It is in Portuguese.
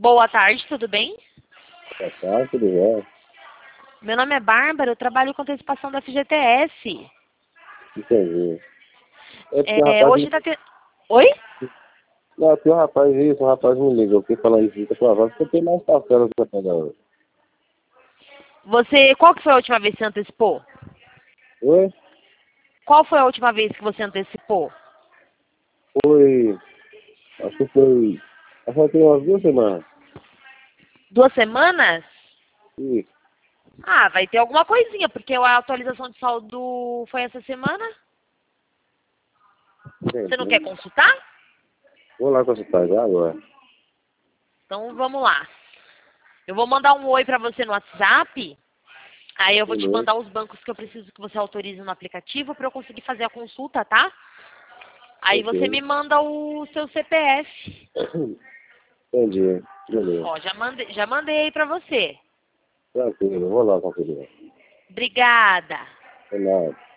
Boa tarde, tudo bem? Boa tarde, tudo bem? Meu nome é Bárbara, eu trabalho com antecipação da FGTS. Entendi. É porque o rapaz Hoje tá tendo... Oi? Não, tem um rapaz isso, um rapaz me liga, eu fiquei falando isso com a voz, porque tem mais parcelas pra pegar hoje. Qual que foi a última vez que você antecipou? Oi? Qual foi a última vez que você antecipou? Foi. Acho que foi. Acho que tem umas 2 semanas. 2 semanas? Isso. Ah, vai ter alguma coisinha, porque a atualização de saldo foi essa semana. Você não quer Entendi. consultar? Vou lá consultar já agora. Então vamos lá. Eu vou mandar um oi pra você no WhatsApp. Aí eu vou te Beleza. mandar os bancos que eu preciso que você autorize no aplicativo para eu conseguir fazer a consulta, tá? Aí você Ok. me manda o seu CPF. Entendi. Beleza. Ó, já mandei aí pra você. Tranquilo, vou lá conferir. Obrigada. De nada.